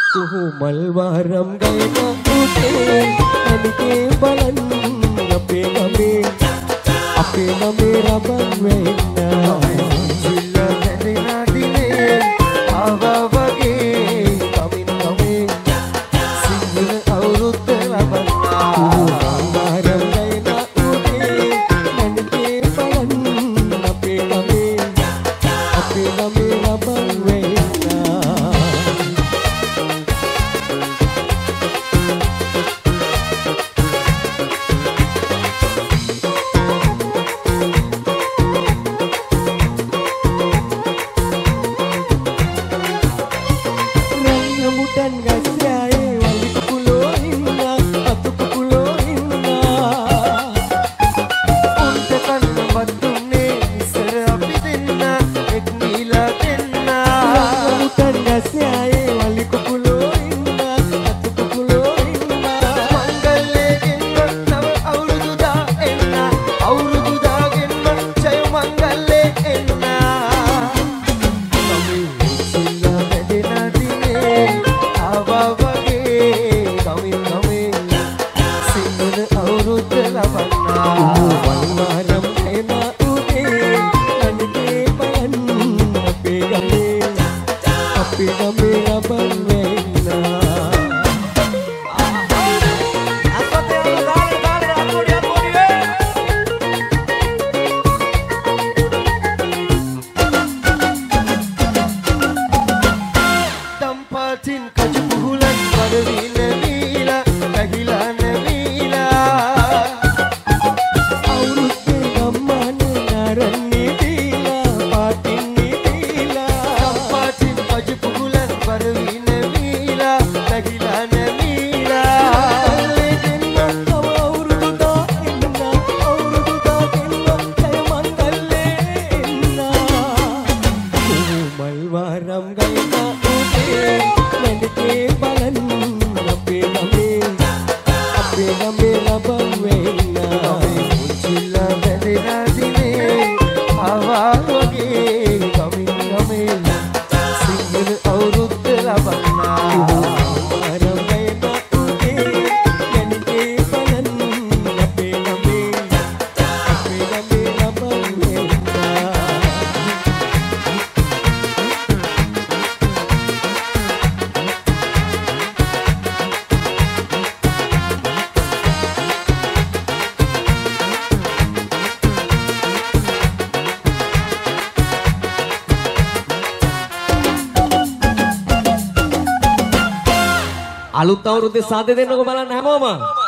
කුහුමල් වහරම් ගයන උදේ අනිකේ බලන් අපේ ගමේ රබන් වෙන්න සිල්ල වැදෙනා දිනේ ආවා වගේ කමින් කමේ සිංහල අවුරුද්ද ලබන්නා වහරම් ගයන උදේ අනිකේ බලන් අපේ ගමේ රබන් වෙන්න dan gasyae wali kupulo inna atu kupulo inna unte kan batunne isar api denna ek nila denna dan gasyae wali kupulo inna atu kupulo inna mangalle genna nav awurudu da enna awurudu da genna jay mangalle enna kami silla bedena dine ආවා වගේ කමින් කමින් සිංහල අවුරුද්ද ලබන්නා වල්වාරම් එන උදේ අනිකේ බලන් අපේ ගමේ රබන් වෙන්න Dampatin kaju bulan padwina nila kahila nila awurudde gammane naranni dila patin nila dampatin kaju bulan padwina nila kahila nila denna awurudu da enna jaya mangalle enna කුහුමල් වහරම් ගයන මැඩකේ බලන් අපේ ගමේ ලබන් වෙන්න මුචිල්ල වැදෙනා දිනේ ආවා වගේ කමින් ගමේ සිංහල අවුරුද්ද ලබන්නා වහරම් ගයන උදේ මැඩකේ බලන් අපේ ගමේ ලබන් වෙන්න අලුත් අවුරුද්දේ සාදේ දෙන්නකෝ බලන්න හැමෝම